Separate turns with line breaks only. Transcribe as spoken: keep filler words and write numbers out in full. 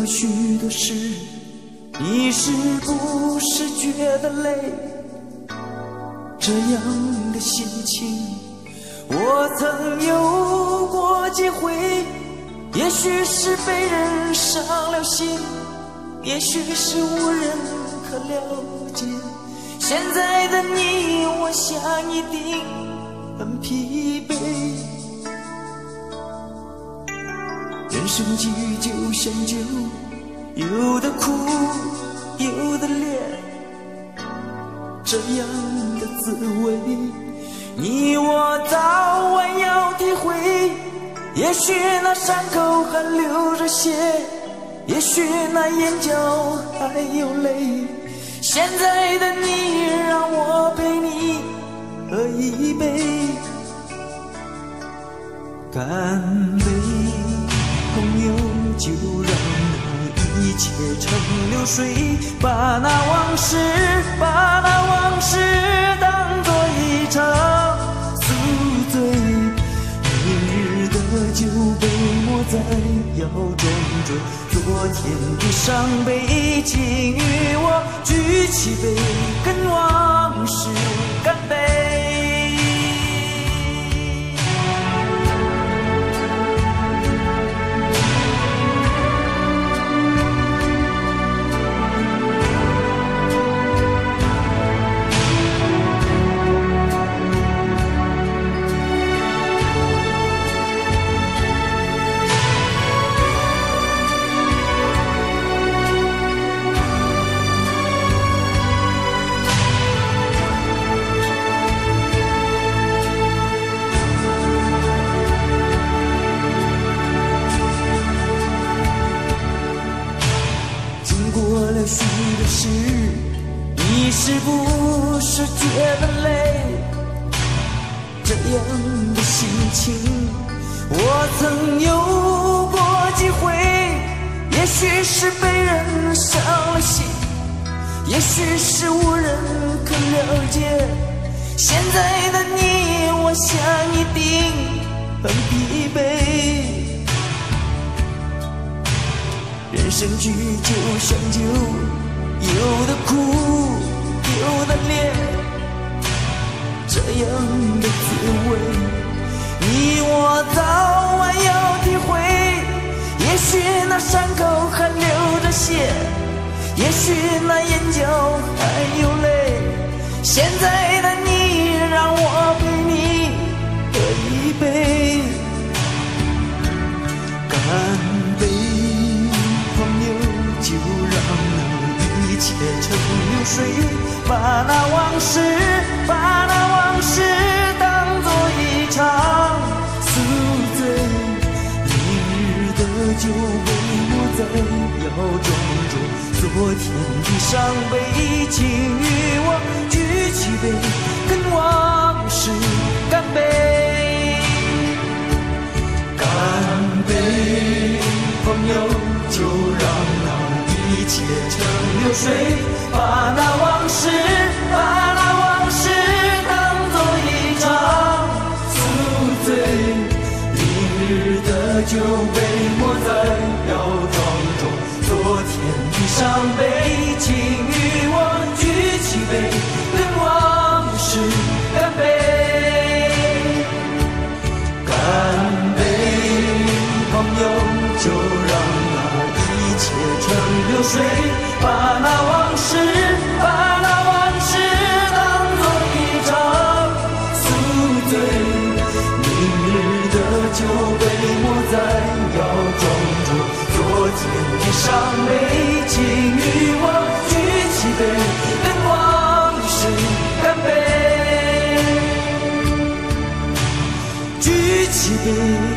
了许多事，你是不是觉得累？这样的心情我曾有过几回，也许是被人伤了心，也许是无人可了解。现在的你，我想一定很疲惫。人生际遇就像酒，有的苦，有的烈，这样的滋味，你我早晚要体会。也许那伤口还流着血，也许那眼角还有泪。现在的你，让我陪你喝一杯，干杯，朋友，就让那一切成流水，把那往事，把那往事当作一场宿醉。明日的酒被抹在腰中着昨天的伤悲，请与我举起杯，跟往事干杯。许的事，你是不是觉得累？这样的心情我曾有过几回，也许是被人伤了心，也许是无人可了解。现在的你，我想一定很疲惫。人生剧就像酒，有的苦，有的烈，这样的滋味，你我早晚要体会。也许那伤口还流着血，也许那眼角还有泪。现在的你，让我陪你喝一杯，干杯，就让那一切成流水，把那往事，把那往事当作一场宿醉。明日的酒被抹在腰中着昨天的伤悲，请与我举起杯，跟往事干杯，干杯，朋友，就让一切成流水，把那往事，把那往事当作一场宿醉。明日的酒被抹在腰庄中昨天的伤悲，请与我举起杯，跟往事干杯，干杯，朋友，就让成流水，把那往事，把那往事当作一场宿醉。明日的酒被抹在腰中着昨天的伤悲，请与我举起杯，跟往事干杯，举起杯。